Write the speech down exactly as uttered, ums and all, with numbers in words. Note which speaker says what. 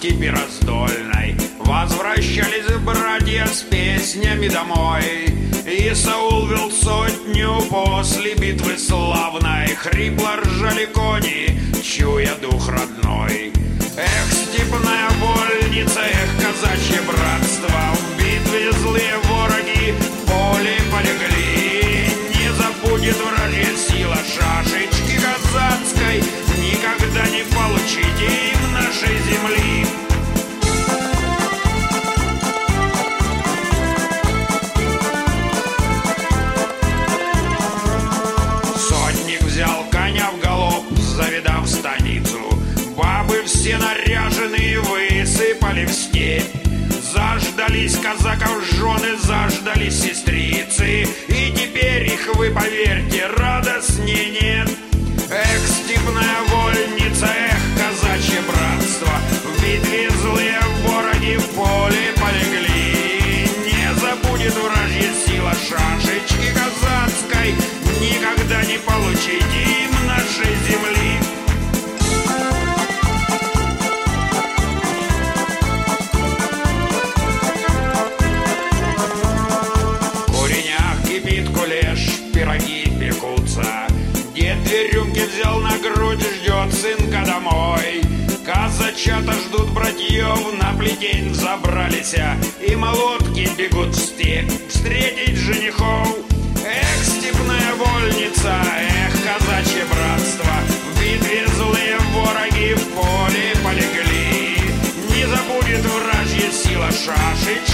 Speaker 1: степи раздольной возвращались братья с песнями домой. И Саул вел сотню после битвы славной. Хрипло ржали кони, чуя дух родной. Эх, степная вольница, эх, казачье братство, в битве злые вороги в поле полегли. Не забудет вражья сила шашечки казацкой, никогда не получите им нашей земли. Сотник взял коня в галоп, завидав станицу. Бабы все наряженные высыпали в степь. Заждались казаков жены, заждались сестрицы. И теперь их, вы поверьте, радостней нет. Эх, степная вольница, эх, казачье братство, в битве злые вороги в поле полегли. Не забудет вражья сила шашечки казацкой, никогда не получите им нашей земли. Пироги пекутся. Дед две рюмки взял на грудь, ждет сынка домой. Казачата ждут братьев, на плетень взобрались, и молотки бегут в степь встретить женихов. Эх, степная вольница, эх, казачье братство, в битве злые вороги в поле полегли. Не забудет вражья сила шашечки